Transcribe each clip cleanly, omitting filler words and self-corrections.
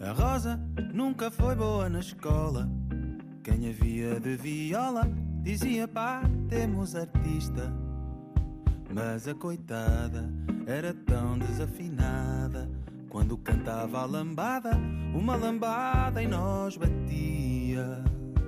A Rosa nunca foi boa na escola. Quem havia de viola dizia: pá, temos artista. Mas a coitada era tão desafinada. Quando cantava a lambada, uma lambada em nós batia.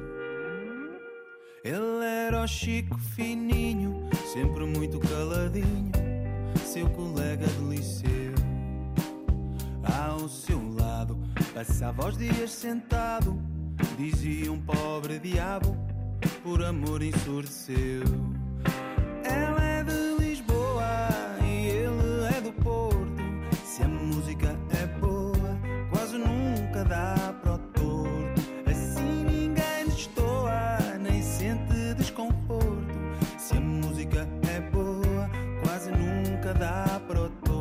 Ele era o Chico fininho, sempre muito caladinho, seu colega de liceu. Ao seu lado passava os dias sentado, dizia um pobre diabo, por amor ensurdeceu. Ela é de Lisboa e ele é do Porto. Se a música é boa, quase nunca dá para o torto. Assim ninguém destoa, nem sente desconforto. Se a música é boa, quase nunca dá para o torto.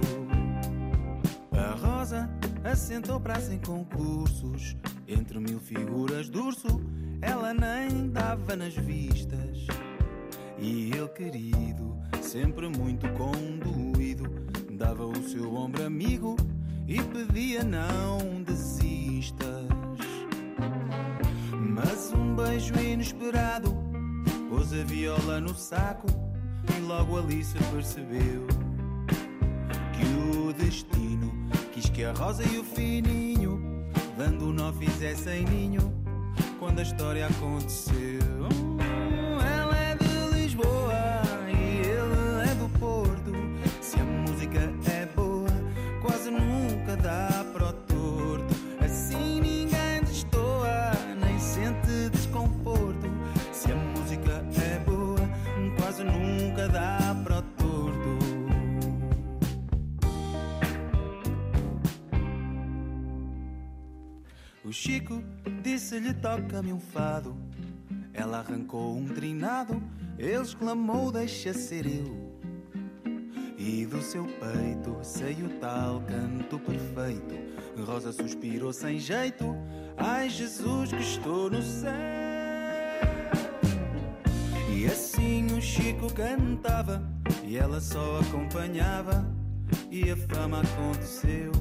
A Rosa assentou praça em concursos, entre 1000 figuras de urso, ela nem dava nas vistas. E ele, querido, sempre muito conduído, dava o seu ombro amigo e pedia: não desistas. Mas um beijo inesperado pôs a viola no saco e logo Alice percebeu que o destino quis que a Rosa e o fininho, dando um nó, fizessem ninho quando a história aconteceu. Ela é de Lisboa e ele é do Porto. Se a música é boa, quase nunca dá para o torto. Assim ninguém destoa, nem sente desconforto. Se a música é boa, quase nunca dá para o torto. O Chico disse-lhe: toca-me um fado. Ela arrancou um trinado, ele exclamou: deixa ser eu. E do seu peito saiu tal canto perfeito. Rosa suspirou sem jeito: ai Jesus, que estou no céu. E assim o Chico cantava e ela só acompanhava, e a fama aconteceu.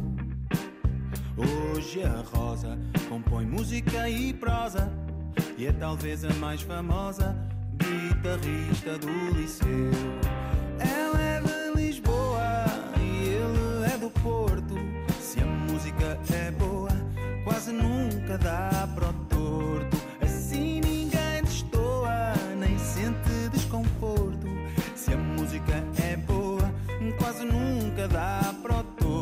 Hoje a Rosa compõe música e prosa e é talvez a mais famosa guitarrista do liceu. Ela é de Lisboa e ele é do Porto. Se a música é boa, quase nunca dá para o torto. Assim ninguém destoa, nem sente desconforto. Se a música é boa, quase nunca dá para o torto.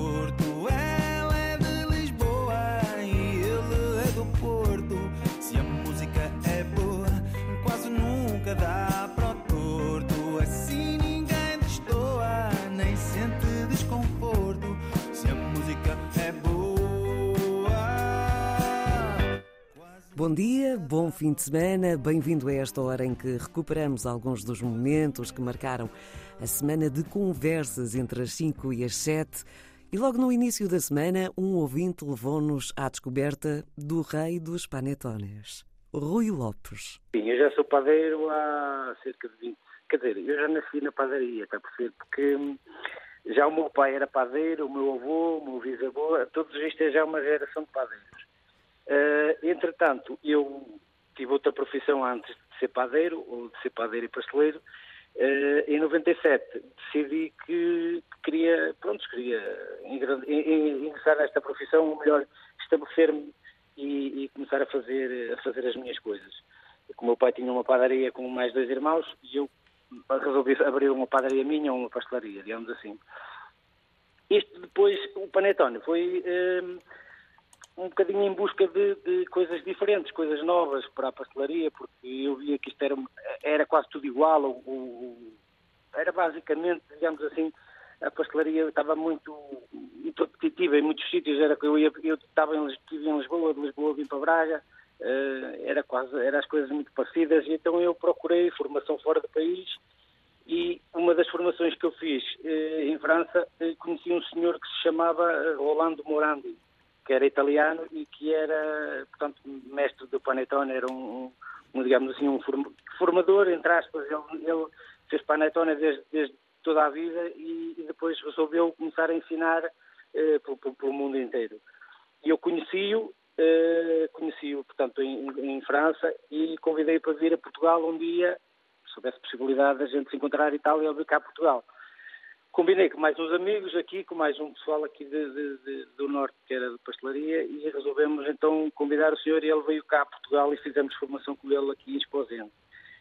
Dá para o torto, assim ninguém destoa, nem sente desconforto. Se a música é boa. Bom dia, bom fim de semana, bem-vindo a esta hora em que recuperamos alguns dos momentos que marcaram a semana de conversas entre as 5 e as 7. E logo no início da semana, um ouvinte levou-nos à descoberta do rei dos panetones, Rui Lopes. Sim, eu já sou padeiro há cerca de 20... Quer dizer, eu já nasci na padaria, está a perceber? Porque já o meu pai era padeiro, o meu avô, o meu bisavô, todos isto é já uma geração de padeiros. Entretanto, eu tive outra profissão antes de ser padeiro, ou de ser padeiro e pasteleiro. Em 97 decidi que queria ingressar nesta profissão, ou melhor, estabelecer-me e começar a fazer as minhas coisas. O meu pai tinha uma padaria com mais 2 irmãos e eu resolvi abrir uma padaria minha ou uma pastelaria, digamos assim. Isto depois, o panetone foi um bocadinho em busca de coisas diferentes, coisas novas para a pastelaria, porque eu via que isto era quase tudo igual, era basicamente, digamos assim, a pastelaria estava muito repetitiva em muitos sítios. Era que eu estive em Lisboa, de Lisboa vim para Braga, era as coisas muito parecidas, e então eu procurei formação fora do país, e uma das formações que eu fiz em França, conheci um senhor que se chamava Rolando Morandi, que era italiano e que era, portanto, mestre do panetone, era digamos assim, um formador, entre aspas. Ele fez panetone desde toda a vida e depois resolveu começar a ensinar pelo mundo inteiro. E eu conheci-o, portanto, em França, e convidei-o para vir a Portugal um dia, se houvesse possibilidade de a gente se encontrar e tal, e ele veio cá a Portugal. Combinei com mais uns amigos aqui, com mais um pessoal aqui do Norte, que era de pastelaria, e resolvemos então convidar o senhor, e ele veio cá a Portugal e fizemos formação com ele aqui em Esposende.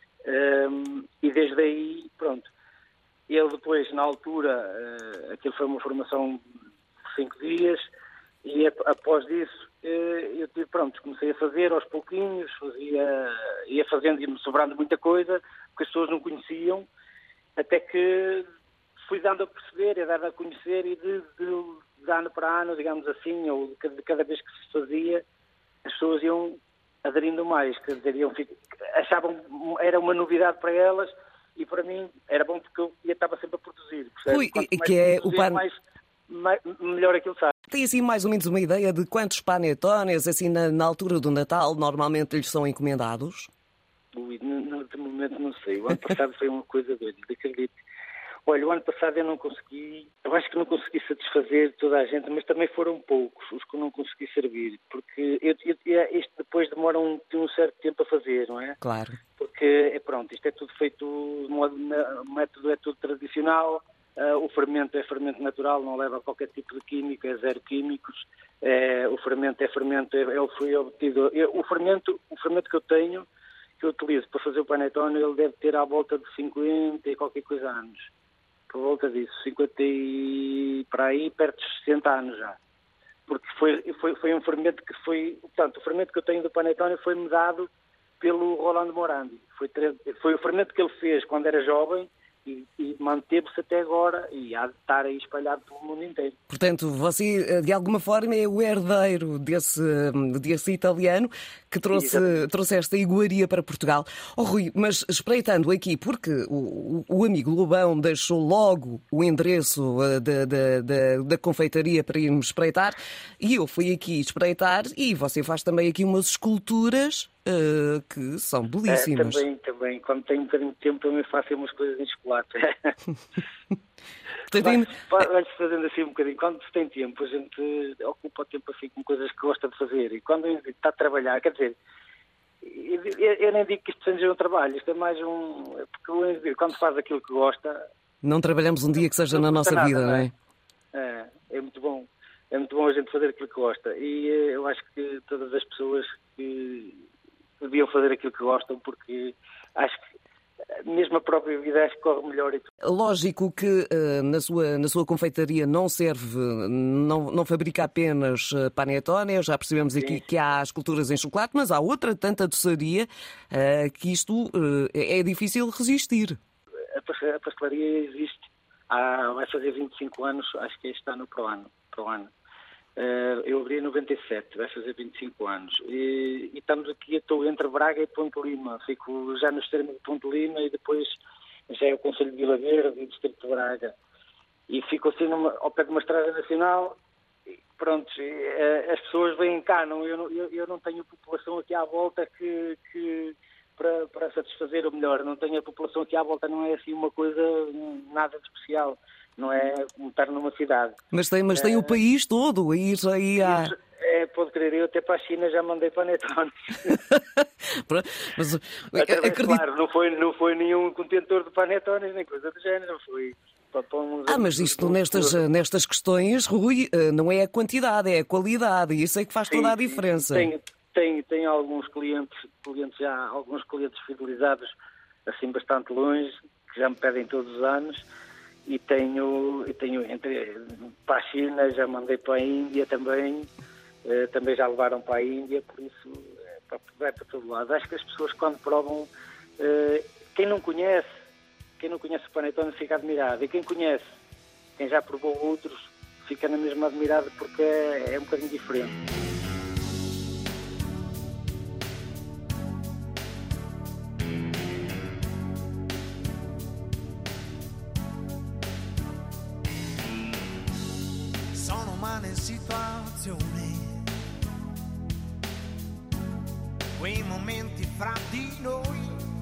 E desde aí, pronto, ele depois, na altura, aquilo foi uma formação de 5 dias, e após isso, eu comecei a fazer aos pouquinhos, ia fazendo, ia-me sobrando muita coisa, porque as pessoas não conheciam, até que fui dando a perceber, a dar a conhecer, e de ano para ano, digamos assim, ou de cada vez que se fazia, as pessoas iam aderindo mais, quer dizer, achavam, era uma novidade para elas, e para mim era bom porque eu estava sempre a produzir. Ui, que é o pan... melhor aquilo sabe. Tem assim mais ou menos uma ideia de quantos panetones, assim, na altura do Natal, normalmente lhes são encomendados? Ui, de momento não sei. O ano passado foi uma coisa doida, acredito. Olha, o ano passado eu acho que não consegui satisfazer toda a gente, mas também foram poucos os que eu não consegui servir, porque isto depois demora um certo tempo a fazer, não é? Claro. Porque, isto é tudo feito, o método é tudo tradicional, o fermento é fermento natural, não leva qualquer tipo de químico, é zero químicos, o fermento ele foi obtido, o fermento que eu tenho, que eu utilizo para fazer o panetone, ele deve ter à volta de 50 e qualquer coisa anos. Por volta disso, 50 e para aí, perto de 60 anos já. Porque foi um fermento que foi... Portanto, o fermento que eu tenho do panetone foi-me dado pelo Rolando Morandi. Foi o fermento que ele fez quando era jovem e manteve-se até agora e há de estar aí espalhado pelo mundo inteiro. Portanto, você, de alguma forma, é o herdeiro desse italiano que trouxe esta iguaria para Portugal. Oh, Rui, mas espreitando aqui, porque o amigo Lobão deixou logo o endereço da confeitaria para irmos espreitar, e eu fui aqui espreitar, e você faz também aqui umas esculturas que são belíssimas. Também. Quando tenho um bocadinho de tempo, também faço umas coisas em chocolate. Vai-se fazendo assim um bocadinho. Quando se tem tempo, a gente ocupa o tempo assim com coisas que gosta de fazer. E quando está a trabalhar, quer dizer, eu nem digo que isto seja um trabalho, isto é mais porque quando se faz aquilo que gosta... Não trabalhamos um dia que seja na nossa vida, não é? É muito bom. É muito bom a gente fazer aquilo que gosta. E eu acho que todas as pessoas que deviam fazer aquilo que gostam, porque acho que mesmo a própria vida acho que corre melhor. Lógico que na sua confeitaria não serve, não fabrica apenas panetones, já percebemos aqui que há esculturas em chocolate, mas há outra tanta doçaria que isto é difícil resistir. A pastelaria existe, vai fazer 25 anos, acho que este ano para o ano. Eu abri em 97, vai fazer 25 anos. E estamos aqui, estou entre Braga e Ponte Lima. Fico já no extremo de Ponte Lima e depois já é o Concelho de Vila Verde e o Distrito de Braga. E fico assim ao pé de uma estrada nacional. E pronto, as pessoas vêm cá, eu não tenho população aqui à volta para satisfazer, ou melhor, não tenho a população aqui à volta, não é assim uma coisa nada de especial. Não é como estar numa cidade. Mas tem o país todo a ir aí a... Pode crer, eu até para a China já mandei panetones. Mas, acredito... Claro, não foi nenhum contentor de panetones, nem coisa do género, foi... mas isto nestas questões, Rui, não é a quantidade, é a qualidade, e isso é que faz toda a diferença. Tenho alguns clientes já, alguns clientes fidelizados, assim bastante longe, que já me pedem todos os anos. E tenho para a China, já mandei para a Índia também já levaram para a Índia, por isso vai para todo lado. Acho que as pessoas quando provam, quem não conhece o panetone fica admirado, e quem conhece, quem já provou outros, fica na mesma admirado, porque é um bocadinho diferente. Situazione, quei momenti fra di noi,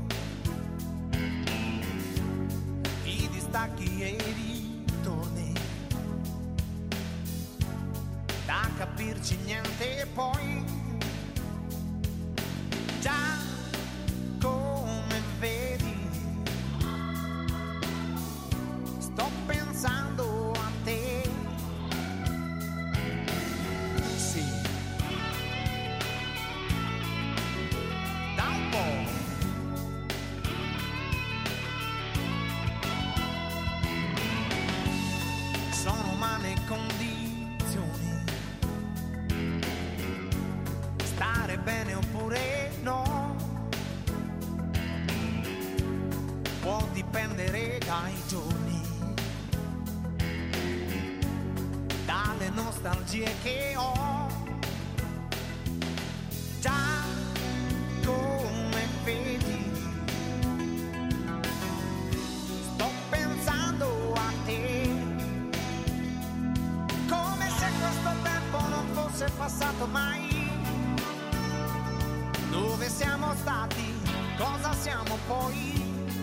i distacchi e i ritorni, da capirci dici niente e poi già come vedi sto pensando a te. Sì, da un po'. Sono umane condizioni, stare bene oppure no, può dipendere dai giorni, dalle nostalgie che ho, già come vedi sto pensando a te, come se questo tempo non fosse passato mai. Dove siamo stati, cosa siamo poi?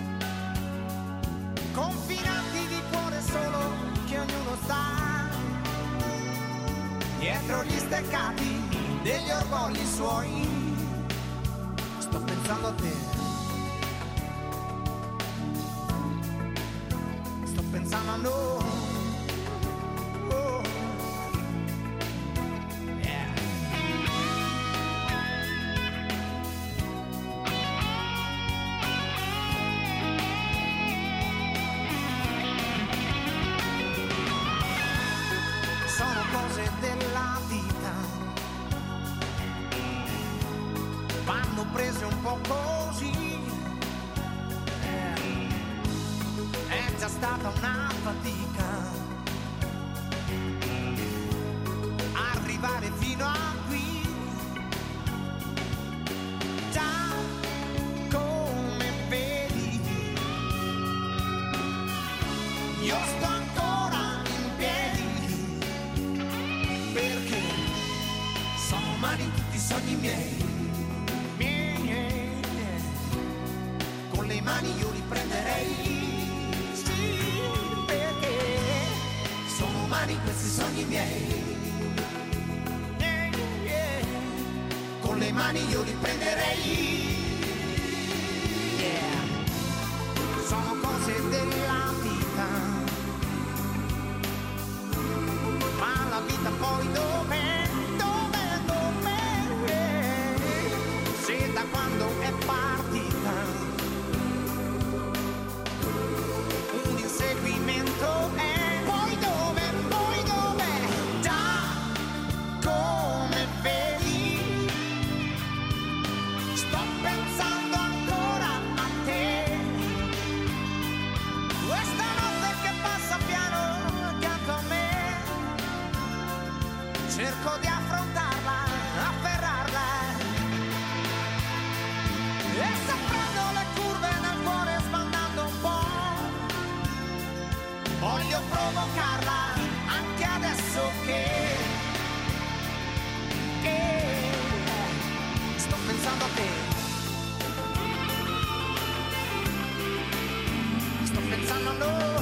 Confinati di cuore solo che ognuno sta dietro gli steccati degli orgogli suoi. Sto pensando a te, sto pensando a noi. Della vita vanno prese un po' così, è già stata una fatica arrivare fino a qui, già come vedi io sto ancora in piedi, perché sono umani tutti i sogni miei, con le mani io li prenderei, sì, perché sono umani questi sogni miei, con le mani io li prenderei, sono cose della vita, ma la vita poi dov'è, se da quando è partita un inseguimento è, poi dov'è, già come vedi sto pensando ancora a te, questa notte che passa piano accanto a me, cerco di affrontarla, afferrarla, e se prendo le curve nel cuore sbandando un po', voglio provocarla anche adesso che sto pensando a te, sto pensando a noi.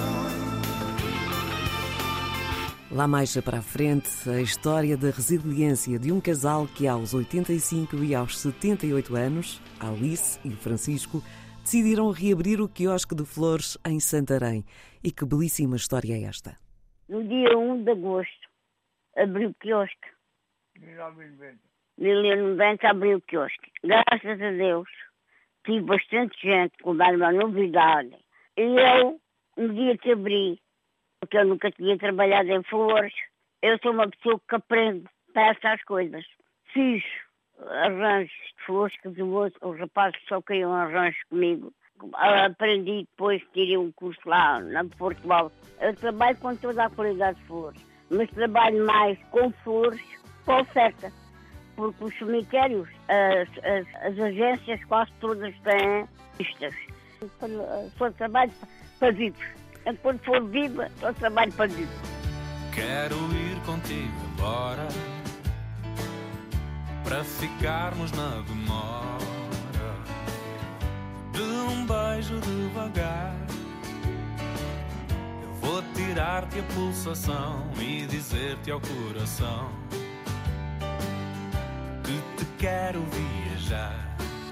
Lá mais para a frente, a história da resiliência de um casal que aos 85 e aos 78 anos, Alice e Francisco, decidiram reabrir o quiosque de flores em Santarém. E que belíssima história é esta. No dia 1 de agosto, abri o quiosque. 1990 abri o quiosque. Graças a Deus, tive bastante gente com uma novidade. E eu, no dia que abri, porque eu nunca tinha trabalhado em flores, eu sou uma pessoa que aprende, peça as coisas. Fiz arranjos de flores que os rapazes só queriam arranjos comigo. Aprendi depois, tirei um curso lá na Portugal. Eu trabalho com toda a qualidade de flores, mas trabalho mais com flores com oferta, porque os cemitérios, as agências quase todas têm listas. Só trabalho para vivos. Enquanto for viva, só trabalho para vivos. Quero ir contigo embora, para ficarmos na demora de um beijo devagar. Eu vou tirar-te a pulsação e dizer-te ao coração quero viajar.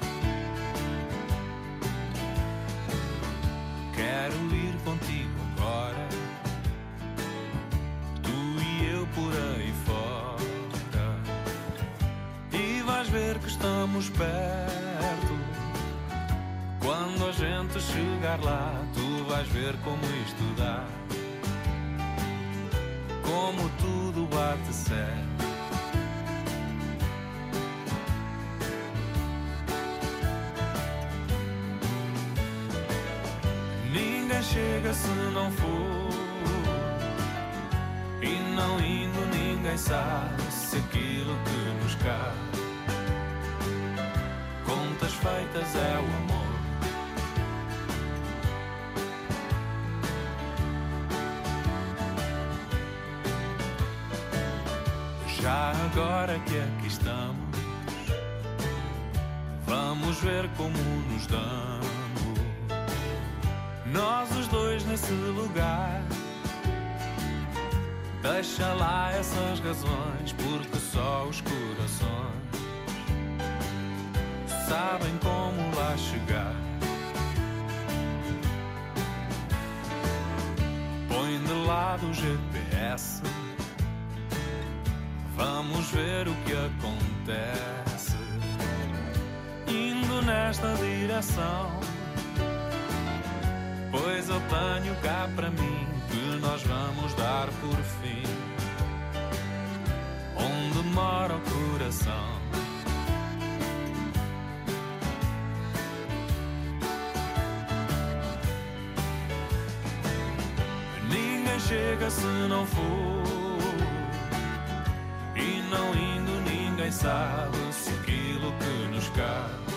Quero ir contigo agora, tu e eu por aí fora, e vais ver que estamos perto. Quando a gente chegar lá, tu vais ver como isto dá, como tudo bate certo. Ninguém chega se não for, e não indo ninguém sabe se aquilo que nos cabe. Contas feitas é o amor. Já agora que aqui estamos, vamos ver como nos damos, nós os dois nesse lugar. Deixa lá essas razões, porque só os corações sabem como lá chegar. Põe de lado o GPS, vamos ver o que acontece, indo nesta direção. Pois eu tenho cá para mim que nós vamos dar por fim onde mora o coração. Ninguém chega se não for, e não indo ninguém sabe se aquilo que nos cabe.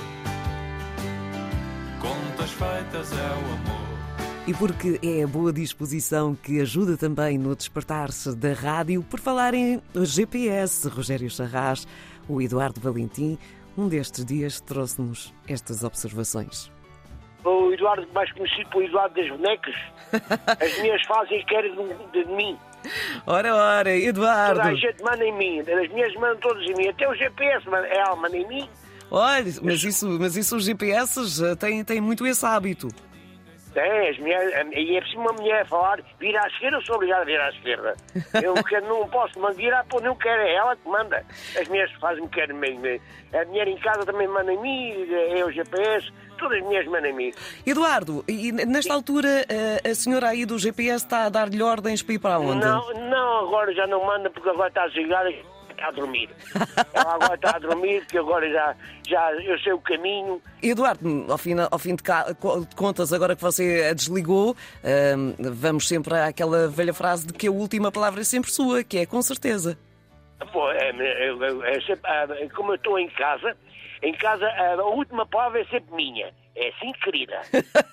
Contas feitas é o amor. E porque é a boa disposição que ajuda também no despertar-se da rádio. Por falar em GPS, Rogério Charras, o Eduardo Valentim, um destes dias trouxe-nos estas observações. O Eduardo, mais conhecido por Eduardo das bonecas, as minhas fazem querem de mim. Ora, Eduardo. Toda a gente manda em mim, as minhas mandam todas em mim, até o GPS ela manda em mim. Olha, mas isso os GPS têm muito esse hábito. Tem, as mulheres, e é preciso uma mulher falar, vira à esquerda, eu sou obrigado a virar à esquerda. Eu não posso virar, pô, não quero, é ela que manda. As mulheres fazem o que querem mesmo. A mulher em casa também manda em mim, é o GPS, todas as mulheres mandam em mim. Eduardo, e nesta altura a senhora aí do GPS está a dar-lhe ordens para ir para onde? Não, agora já não manda porque agora está desligada. Está a dormir. Ela agora está a dormir, porque agora já eu sei o caminho. Eduardo, ao fim de contas, agora que você a desligou, vamos sempre àquela velha frase de que a última palavra é sempre sua, que é com certeza. Pô, sempre, como eu estou em casa, a última palavra é sempre minha. É assim, querida.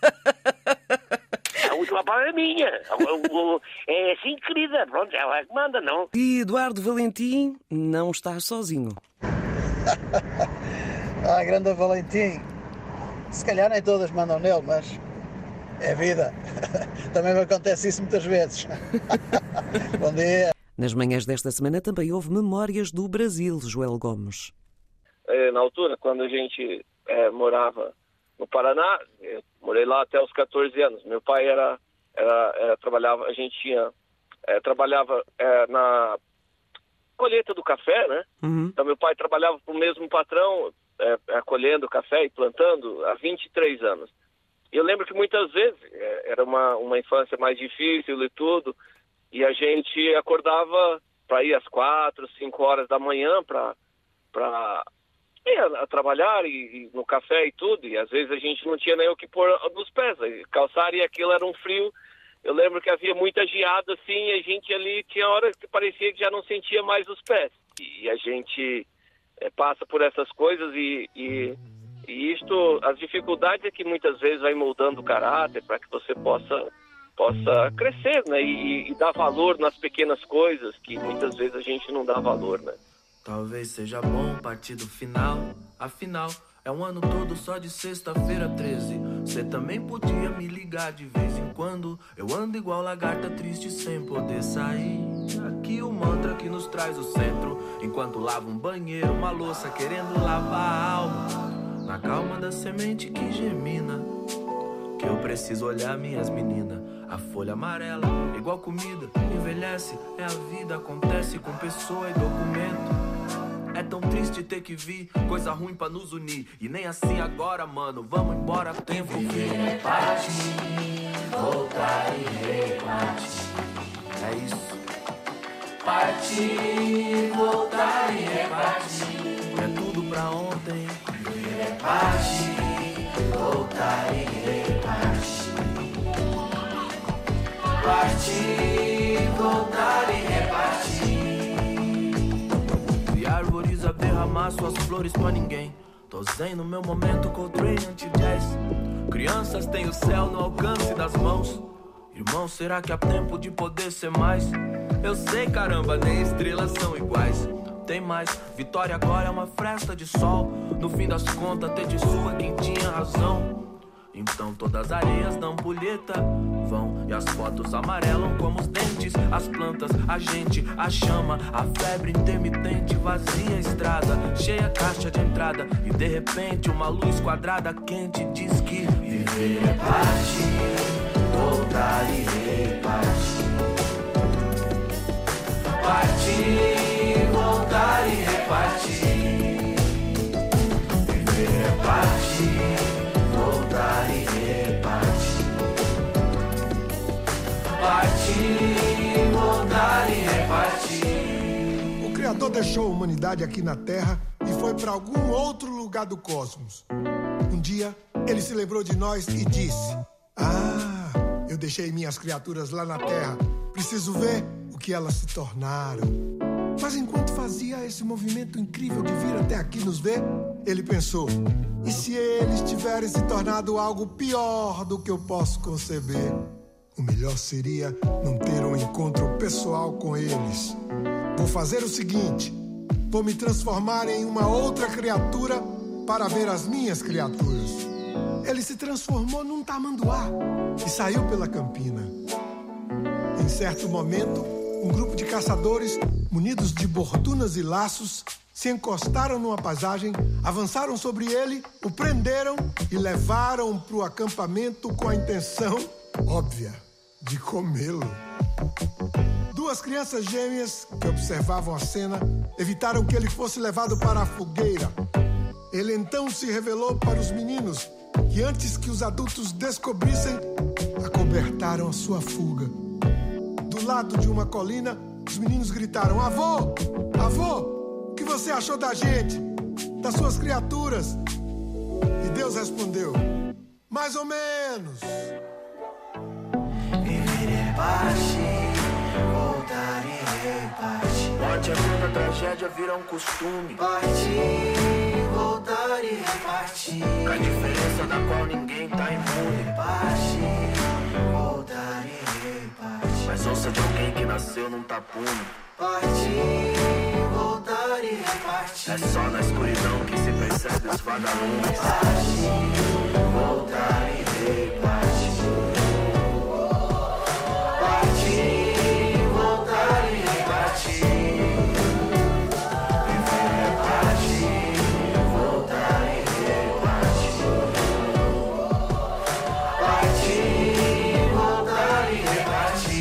A última palavra é minha. É assim, querida. Pronto, ela é que manda, não? E Eduardo Valentim não está sozinho. Grande Valentim. Se calhar nem todas mandam nele, mas é vida. Também me acontece isso muitas vezes. Bom dia. Nas manhãs desta semana também houve Memórias do Brasil, Joel Gomes. Na altura, quando a gente morava no Paraná, eu morei lá até os 14 anos. Meu pai trabalhava, a gente trabalhava na colheita do café, né? Uhum. Então meu pai trabalhava para o mesmo patrão, colhendo café e plantando há 23 anos. E eu lembro que muitas vezes era uma infância mais difícil e tudo, e a gente acordava para ir às 4, 5 horas da manhã para a trabalhar e no café e tudo, e às vezes a gente não tinha nem o que pôr nos pés, calçar, e aquilo era um frio. Eu lembro que havia muita geada assim, e a gente ali tinha horas que parecia que já não sentia mais os pés, e a gente passa por essas coisas e isto, as dificuldades é que muitas vezes vai moldando o caráter para que você possa crescer, né, e dar valor nas pequenas coisas que muitas vezes a gente não dá valor, né. Talvez seja bom partir do final, afinal é um ano todo só de sexta-feira 13. Cê também podia me ligar de vez em quando. Eu ando igual lagarta triste sem poder sair. Aqui o mantra que nos traz o centro, enquanto lava um banheiro, uma louça querendo lavar a alma. Na calma da semente que germina, que eu preciso olhar minhas meninas. A folha amarela, igual comida, envelhece, é a vida, acontece com pessoa e documento. É tão triste ter que vir coisa ruim pra nos unir. E nem assim agora, mano, vamos embora, tempo. Viver é partir, voltar e repartir. É isso. Partir, voltar e repartir. É tudo pra ontem. Viver é partir, voltar e repartir. Partir, voltar e repartir. E árvores a derramar suas flores pra ninguém. Tô zen no meu momento, Coltrane anti-jazz. Crianças têm o céu no alcance das mãos. Irmão, será que há tempo de poder ser mais? Eu sei, caramba, nem estrelas são iguais. Tem mais, vitória agora é uma fresta de sol. No fim das contas, ter de sua quem tinha razão. Então todas as areias dão ampulheta vão, e as fotos amarelam como os dentes. As plantas, a gente, a chama, a febre intermitente. Vazia a estrada, cheia a caixa de entrada. E de repente uma luz quadrada quente diz que viver é partir, voltar e repartir. Partir, voltar e repartir. Viver é partir, voltar e repartir. Partir, voltar e repartir. O Criador deixou a humanidade aqui na Terra e foi para algum outro lugar do cosmos. Um dia, ele se lembrou de nós e disse: eu deixei minhas criaturas lá na Terra. Preciso ver o que elas se tornaram. Mas enquanto fazia esse movimento incrível de vir até aqui nos ver, ele pensou: e se eles tiverem se tornado algo pior do que eu posso conceber? O melhor seria não ter um encontro pessoal com eles. Vou fazer o seguinte: vou me transformar em uma outra criatura para ver as minhas criaturas. Ele se transformou num tamanduá e saiu pela campina. Em certo momento, um grupo de caçadores, munidos de bordunas e laços, se encostaram numa paisagem, avançaram sobre ele, o prenderam e levaram para o acampamento com a intenção óbvia de comê-lo. Duas crianças gêmeas que observavam a cena evitaram que ele fosse levado para a fogueira. Ele então se revelou para os meninos, que antes que os adultos descobrissem, acobertaram a sua fuga. Do lado de uma colina, os meninos gritaram: avô, avô, o que você achou da gente, das suas criaturas? E Deus respondeu: mais ou menos. Viver é partir, voltar e repartir. morte é quando a tragédia vira um costume. Partir, voltar e repartir. Com a diferença da qual ninguém tá imune. Partir, voltar e repartir. Mas ouça de alguém que nasceu num tapume. Partir, voltar e repartir. É só na escuridão que se percebe os vagalumes. Partir, voltar e repartir. Partir, voltar e repartir. Viver é partir, voltar e repartir. Partir, voltar e repartir.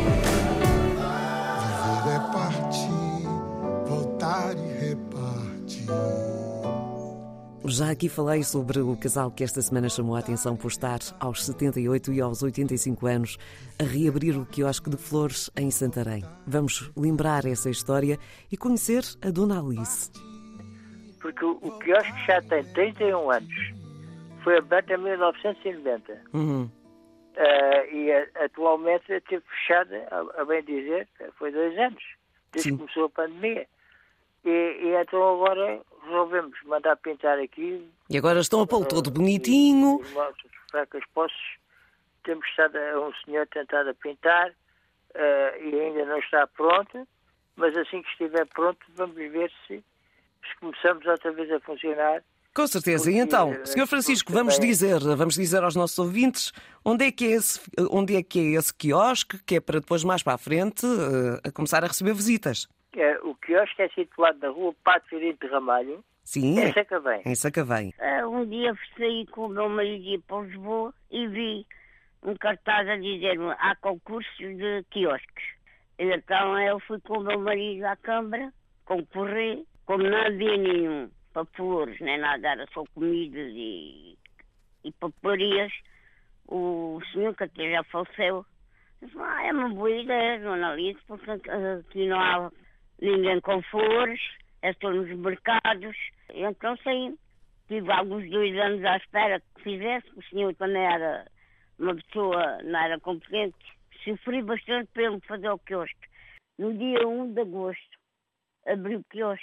Viver é partir, voltar e repartir. Já aqui falei sobre o casal que esta semana chamou a atenção por estar aos 78 e aos 85 anos a reabrir o quiosque de flores em Santarém. Vamos lembrar essa história e conhecer a Dona Alice. Porque o quiosque já tem 31 anos. Foi aberto em 1990. E atualmente esteve fechada, a bem dizer, foi 2 anos, desde que começou a pandemia. E então agora resolvemos mandar pintar aqui. E agora estão a pô-lo todo bonitinho. Os fracas posses. Temos estado um senhor tentado a pintar e ainda não está pronto, mas assim que estiver pronto vamos ver se começamos outra vez a funcionar Com certeza. E então, Sr. Francisco, vamos dizer aos nossos ouvintes onde é que é esse quiosque, que é para depois, mais para a frente, a começar a receber visitas. O quiosque é situado na rua Pato Firente de Ramalho, Sim, em Sacavém. Em Sacavém. Um dia saí com o meu marido para Lisboa e vi um cartaz a dizer há concursos de quiosques. Então eu fui com o meu marido à Câmara, concorrer, como não havia nenhum para flores, nem nada, era só comidas e paparias. O senhor que até já faleceu disse, é uma boa ideia, dona Alice, porque aqui não há ninguém com flores, é só nos mercados. E então saí. Tive alguns 2 anos à espera que fizesse, o senhor também era uma pessoa, não era competente. Sofri bastante para ele fazer o quiosque. No dia 1 de agosto, abri o quiosque.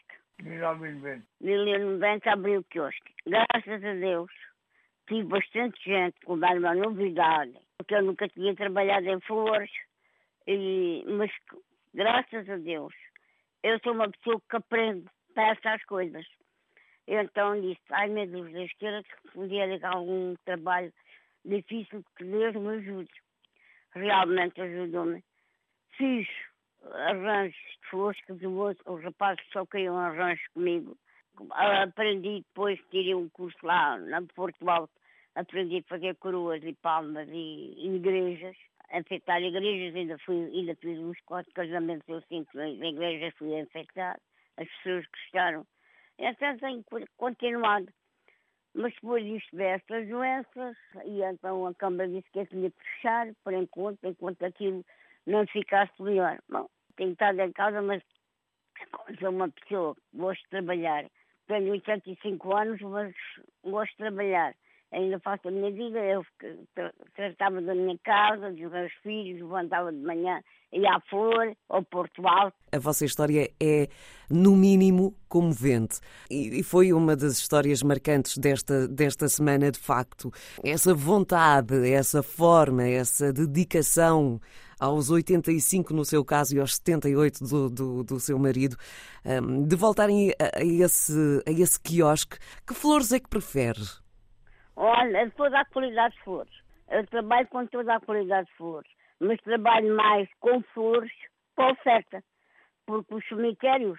1990 abri o quiosque. Graças a Deus, tive bastante gente com uma novidade, porque eu nunca tinha trabalhado em flores, mas graças a Deus, eu sou uma pessoa que aprende, peça as coisas. Eu então disse, ai meu Deus, Deus queira que um dia há algum trabalho difícil, que Deus me ajude. Realmente ajudou-me. Fiz arranjos de flores, que os rapazes só queriam arranjos comigo. Aprendi depois, tirei um curso lá na Porto Alto, aprendi a fazer coroas e palmas e igrejas, enfeitar igrejas, ainda fiz uns 4 casamentos ou 5 em igrejas, fui a enfeitar, as pessoas gostaram. Então tenho continuado. Mas depois disto veio estas doenças, e então a Câmara disse que tinha que fechar, por enquanto aquilo não ficasse melhor. Bom, tenho estado em casa, mas sou uma pessoa que gosto de trabalhar. Tenho 85 anos, mas gosto de trabalhar. Ainda faço a minha vida, eu tratava da minha casa, dos meus filhos, levantava de manhã, ia à Flor, ao Porto Alto. A vossa história é, no mínimo, comovente. E foi uma das histórias marcantes desta semana, de facto. Essa vontade, essa forma, essa dedicação aos 85 no seu caso e aos 78 do seu marido, de voltarem a esse quiosque. Que flores é que prefere? Olha, toda a qualidade de flores. Eu trabalho com toda a qualidade de flores, mas trabalho mais com flores para oferta, porque os cemitérios,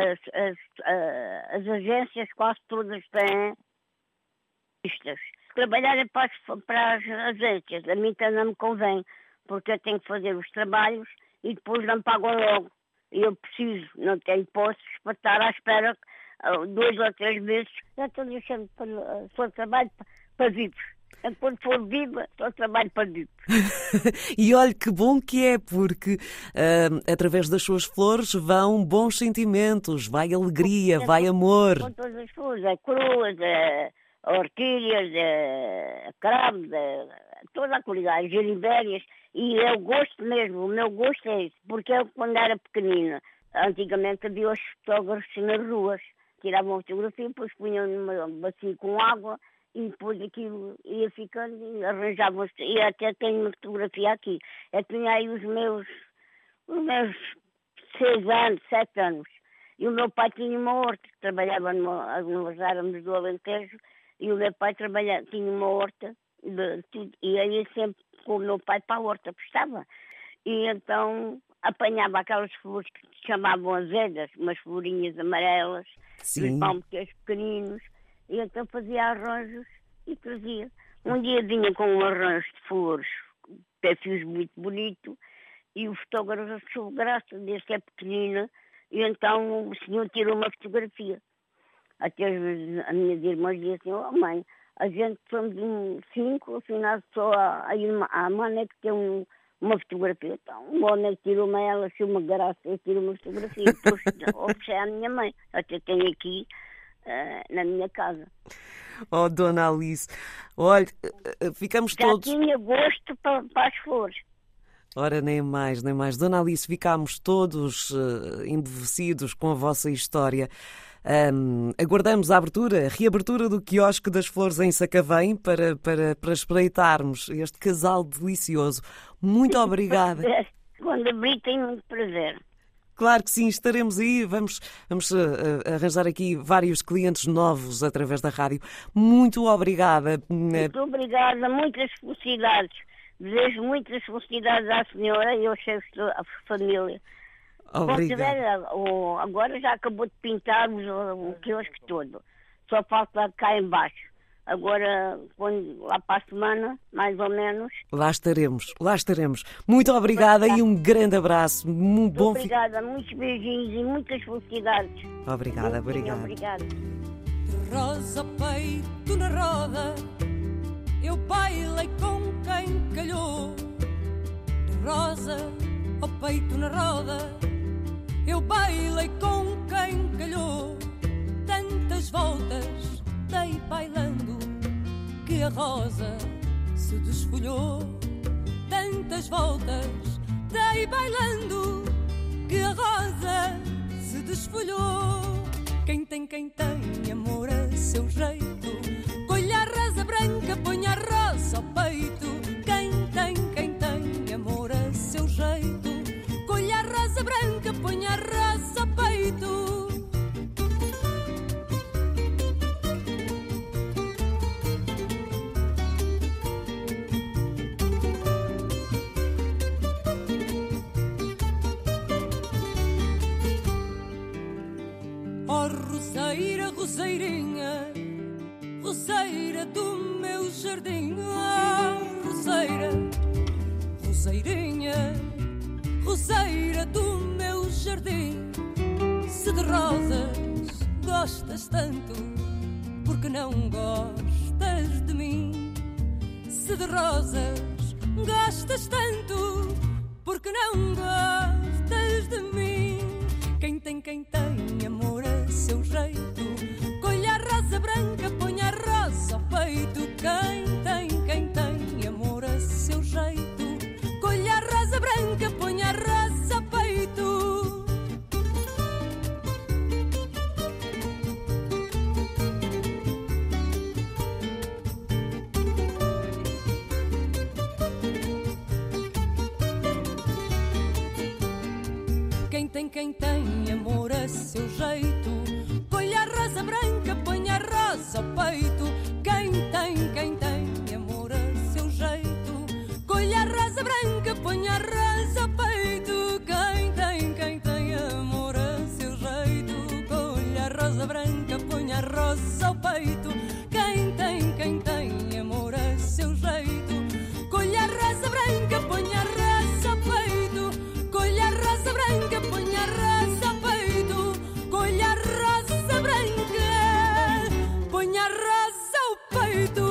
as agências quase todas têm listas. Trabalhar é para as agências, a mim também não me convém, porque eu tenho que fazer os trabalhos e depois não me pagam logo. E eu preciso, não tenho postos para estar à espera 2 ou 3 meses. Já estou deixando só trabalho para vivos. Quando for viva, só trabalho para vivos. E olha que bom que é, porque através das suas flores vão bons sentimentos, vai alegria, vai amor. Com todas as flores, coroas, orquídeas, cravos, toda a qualidade, geribérias. E eu gosto mesmo, o meu gosto é isso, porque eu quando era pequenina, antigamente havia os fotógrafos nas ruas, tiravam fotografia, depois punham numa bacia com água e depois aquilo ia ficando e arranjavam, e até tenho uma fotografia aqui. Eu tinha aí os meus 6 anos, 7 anos, e o meu pai tinha uma horta, trabalhava nós éramos do Alentejo, e o meu pai tinha uma horta, e aí eu sempre com o meu pai para a horta, prestava. E então apanhava aquelas flores que se chamavam azedas, umas florinhas amarelas, os palmetes pequeninos, e então fazia arranjos e trazia. Um dia vinha com um arranjo de flores, perfis muito bonito, e o fotógrafo achou graça, desde que é pequenina, e então o senhor tirou uma fotografia. Até as minhas irmãs diziam assim, oh mãe, a gente somos 5, afinal só a mãe é que tem uma fotografia. Então, o homem tirou-me ela, achou uma graça, eu tiro uma fotografia. Depois ofereci à minha mãe. Até tenho aqui na minha casa. Oh, Dona Alice, olha, ficamos todos... Já tinha gosto para as flores. Ora, nem mais. Dona Alice, ficámos todos embevecidos com a vossa história. Aguardamos a reabertura do quiosque das flores em Sacavém para espreitarmos este casal delicioso. Muito obrigada. Quando abri, tenho muito prazer. Claro que sim, estaremos aí. Vamos arranjar aqui vários clientes novos através da rádio. Muito obrigada. Muito obrigada, muitas felicidades. Desejo muitas felicidades à senhora e aos chefes da família. Obrigada. Agora já acabou de pintarmos o quiosque todo. Só falta cá embaixo. Agora, lá para a semana, mais ou menos. Lá estaremos. Muito obrigada e um grande abraço. Obrigada, muitos beijinhos e muitas felicidades. Obrigada. Obrigada. Rosa, peito na roda, eu bailei com quem calhou. Rosa, ao peito na roda, eu bailei com quem calhou. Tantas voltas dei bailando que a rosa se desfolhou. Tantas voltas dei bailando que a rosa se desfolhou. Quem tem amor a seu jeito, colha a rosa branca, põe a rosa ao peito. Quem tem amor a seu jeito, colha a rosa branca, põe a rosa ao peito. Roseirinha, roseira do meu jardim. Roseira, roseirinha, roseira do meu jardim. Se de rosas gostas tanto, porque não gostas de mim? Se de rosas gostas tanto, porque não gostas de mim? Quem tem amor a seu jeito, colha a rosa branca, põe a rosa ao peito. Quem tem amor a seu jeito, colha a rosa branca, põe a rosa ao peito. Quem tem amor a seu jeito, colha a rosa branca, põe a rosa ao peito. Quem tem amor a seu jeito, colha a rosa branca, põe a rosa ao peito. Quem tem amor a seu jeito, colha a rosa branca, põe a rosa ao peito. Quem tem amor a seu jeito, colha a rosa branca, põe a rosa ao peito. Colha a rosa branca, põe a rosa ao peito. Colha a rosa branca, põe a rosa ao peito.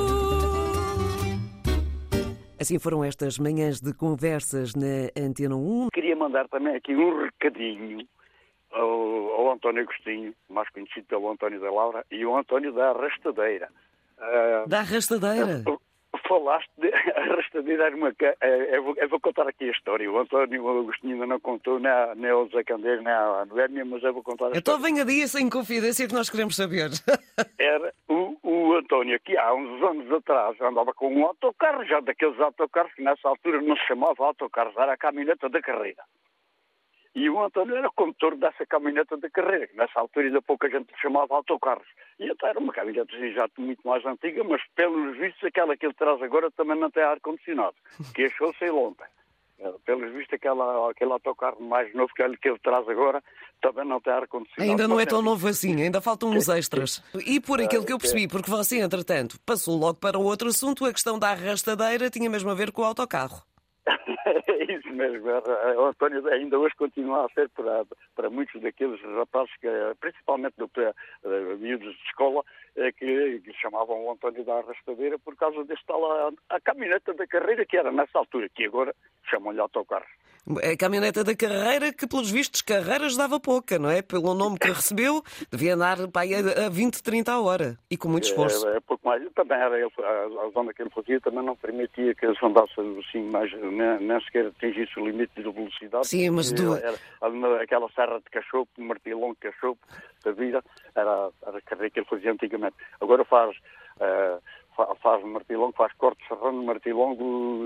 Assim foram estas manhãs de conversas na Antena 1. Queria mandar também aqui um recadinho ao António Agostinho, mais conhecido pelo António da Laura, e o António da Arrastadeira. Da Arrastadeira? Falaste de Arrastadeira, eu vou contar aqui a história. O António Agostinho ainda não contou, nem ao Zé Candeiro, nem à Noémia, mas eu vou contar a história. Então venha dia sem confidência que nós queremos saber. Era o António, que há uns anos atrás andava com um autocarro, já daqueles autocarros que nessa altura não se chamava autocarros, era a caminhoneta da carreira. E o António era condutor dessa caminhoneta da carreira, que nessa altura ainda pouca gente chamava autocarros. E até era uma caminhoneta já muito mais antiga, mas pelos vistos aquela que ele traz agora também não tem ar-condicionado, que achou-se ontem. Pelos vistos aquele autocarro mais novo que ele traz agora também não tem ar-condicionado. Ainda não é tão novo assim, ainda faltam uns extras. E por aquilo que eu percebi, porque você, entretanto, passou logo para o outro assunto, a questão da arrastadeira tinha mesmo a ver com o autocarro. É isso mesmo. O António ainda hoje continua a ser para muitos daqueles rapazes, principalmente miúdos de escola, que chamavam o António da Arrastadeira por causa deste tal a caminhoneta da carreira, que era nessa altura, que agora chamam-lhe autocarro. A caminhoneta da carreira, que pelos vistos carreiras dava pouca, não é? Pelo nome que recebeu, devia andar a 20, 30 a hora. E com muito esforço. É pouco mais. Também era a zona que ele fazia, também não permitia que eles andassem assim, mais, nem sequer atingisse o limite de velocidade. Sim, mas era aquela serra de Cachopo, de Martilão de Cachopo, da vida, era a carreira que ele fazia antigamente. Agora faz Martilongo, faz corte serrano, Martilongo,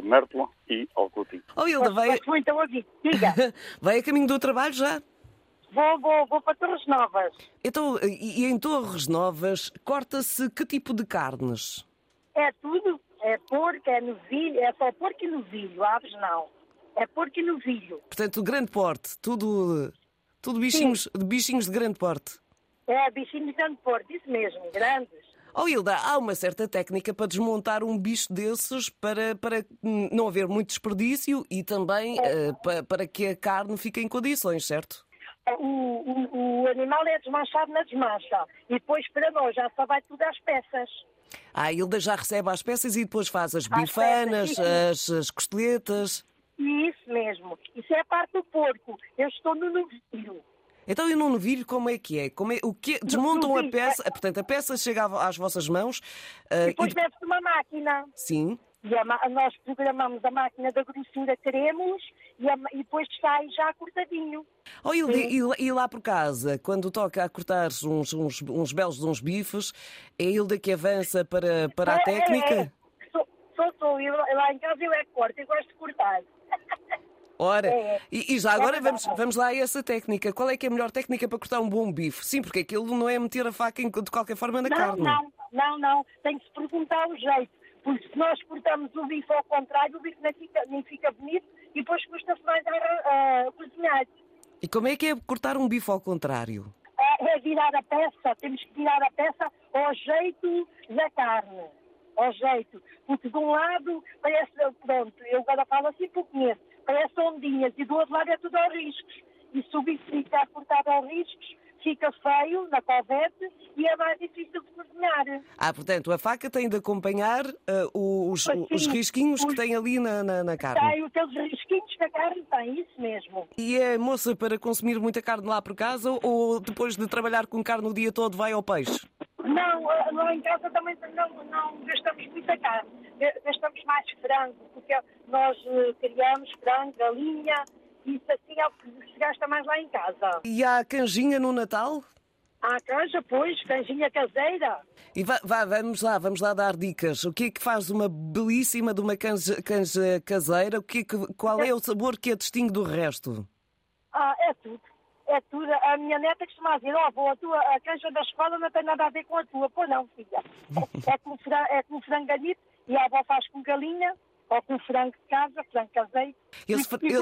Mértola e ao Coutinho. Oh, Hilda, vai... Muito a ouvir. Diga. Vai a caminho do trabalho já? Vou para Torres Novas. Então, e em Torres Novas, corta-se que tipo de carnes? É tudo. É porco, é novilho. É só porco e novilho. Aves não. É porco e novilho. Portanto, grande porte. Tudo bichinhos de grande porte. É, bichinhos de grande porte. Isso mesmo, grandes. Oh, Hilda, há uma certa técnica para desmontar um bicho desses para não haver muito desperdício e também para que a carne fique em condições, certo? O animal é desmanchado na desmancha e depois para nós já só vai tudo às peças. A Hilda já recebe as peças e depois faz as bifanas, as costeletas. Isso mesmo. Isso é a parte do porco. Eu estou no novilho. Então, e no novilho, como é que é? Desmontam a peça, portanto, a peça chega às vossas mãos... Depois deve-se uma máquina. Sim. E nós programamos a máquina da grossura que queremos e depois sai já cortadinho. Oh, e lá por casa, quando toca a cortar uns belos de uns bifes, é a Hilda que avança para a técnica? Sou eu. Lá em casa eu é que corto, eu gosto de cortar. Ora, e já agora vamos lá a essa técnica. Qual é que é a melhor técnica para cortar um bom bife? Sim, porque aquilo não é meter a faca de qualquer forma na carne. Não. Tem que se perguntar o jeito. Porque se nós cortamos o bife ao contrário, o bife nem fica bonito e depois custa-se mais a cozinhar. E como é que é cortar um bife ao contrário? É virar a peça. Temos que virar a peça ao jeito da carne. Ao jeito. Porque de um lado parece, pronto, eu agora falo assim porque conheço, parece ondinhas e do outro lado é tudo aos riscos. E se o bife ficar cortado aos riscos, fica feio na covete e é mais difícil de cozinhar. Portanto, a faca tem de acompanhar os risquinhos que tem ali na carne. Tem aqueles risquinhos que a carne tem, isso mesmo. E é moça para consumir muita carne lá por casa ou depois de trabalhar com carne o dia todo vai ao peixe? Não, lá em casa também não gastamos muita carne. Gastamos mais frango, porque nós criamos frango, galinha, isso assim é o que se gasta mais lá em casa. E há canjinha no Natal? Há canja, pois, canjinha caseira. E vamos lá dar dicas. O que é que faz uma belíssima de uma canja caseira? Qual é o sabor que a distingue do resto? É tudo. É tudo. A minha neta costuma dizer, a canja da escola não tem nada a ver com a tua. Pô, não, filha. É com frango galhito e a avó faz com galinha ou com frango de casa, frango caseiro. E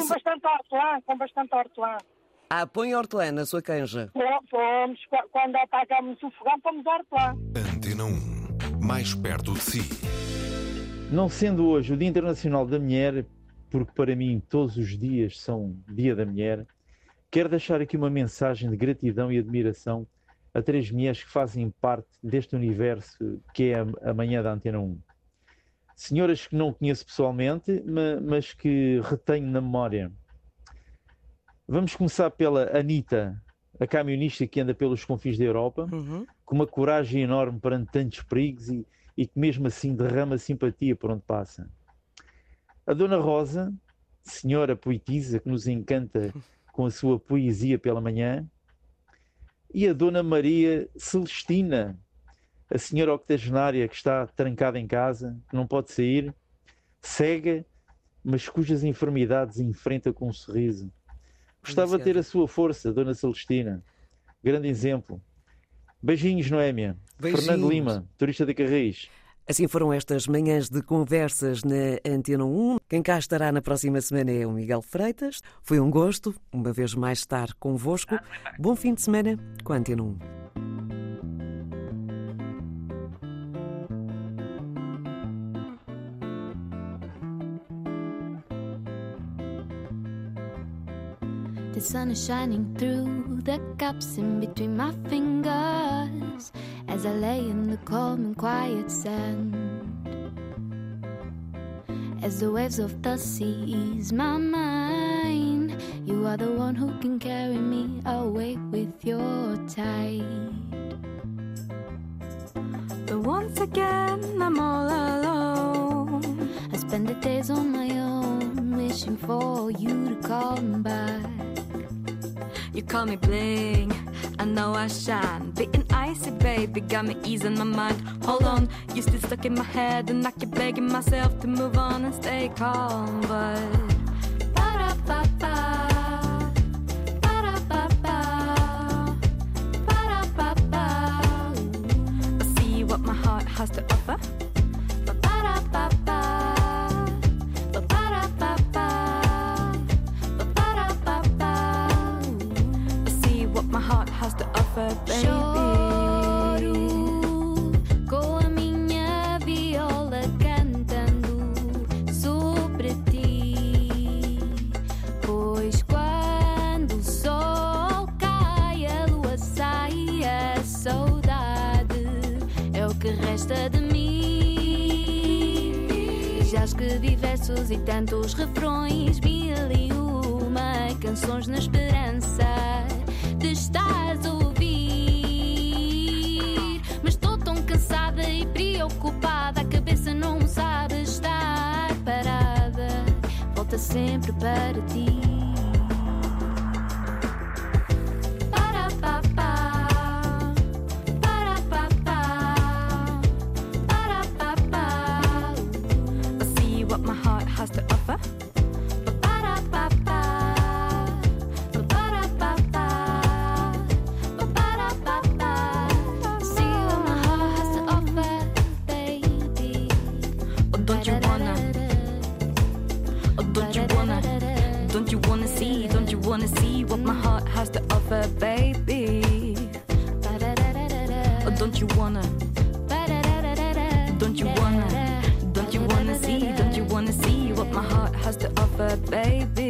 com bastante hortelã. Põe hortelã na sua canja. Fomos, quando apagamos o fogão, fomos hortelã. Antena 1, mais perto de si. Não sendo hoje o Dia Internacional da Mulher, porque para mim todos os dias são Dia da Mulher, quero deixar aqui uma mensagem de gratidão e admiração a 3 mulheres que fazem parte deste universo que é a manhã da Antena 1. Senhoras que não conheço pessoalmente, mas que retenho na memória. Vamos começar pela Anita, a camionista que anda pelos confins da Europa, com uma coragem enorme perante tantos perigos e que mesmo assim derrama simpatia por onde passa. A Dona Rosa, senhora poetisa que nos encanta com a sua poesia pela manhã, e a Dona Maria Celestina, a senhora octogenária que está trancada em casa, que não pode sair, cega, mas cujas enfermidades enfrenta com um sorriso. Gostava de ter a sua força, Dona Celestina. Grande exemplo. Beijinhos, Noémia. Beijinhos. Fernando Lima, turista de Carris. Assim foram estas manhãs de conversas na Antena 1. Quem cá estará na próxima semana é o Miguel Freitas. Foi um gosto, uma vez mais, estar convosco. Bom fim de semana com a Antena 1. The sun is shining through the gaps in between my fingers as I lay in the calm and quiet sand. As the waves of the sea ease my mind, you are the one who can carry me away with your tide. But once again I'm all alone. I spend the days on my own, wishing for you to come back. You call me bling, I know I shine. Being icy, baby, got me easing my mind. Hold on, you still stuck in my head, and I keep begging myself to move on and stay calm. But ba-da-ba-ba, ba-da-ba-ba, ba-da-ba-ba. I see what my heart has to offer. Ba-da-ba-ba, ba-da-ba-ba, ba-da-ba-ba. I see what my heart has to offer, baby. Choro com a minha viola cantando sobre ti. Pois quando o sol cai, a lua sai, a saudade é o que resta de mim. Já escrevi versos e tantos refrões, 1001 canções na esperança de estares a ouvir. Mas estou tão cansada e preocupada, a cabeça não sabe estar parada, volta sempre para ti. Para-pa-pa, para-pa-pa, para-pa-pa. I see what my heart has to offer. Ba-ba-da-ba-ba, ba-ba-da-ba-ba, ba-ba-da-ba-ba. See what my heart has to offer, baby. Oh, don't you wanna? Oh, don't you wanna? Don't you wanna see? Don't you wanna see what my heart has to offer, baby? Oh, don't you wanna? Don't you wanna? Don't you wanna see? Don't you wanna see what my heart has to offer, baby?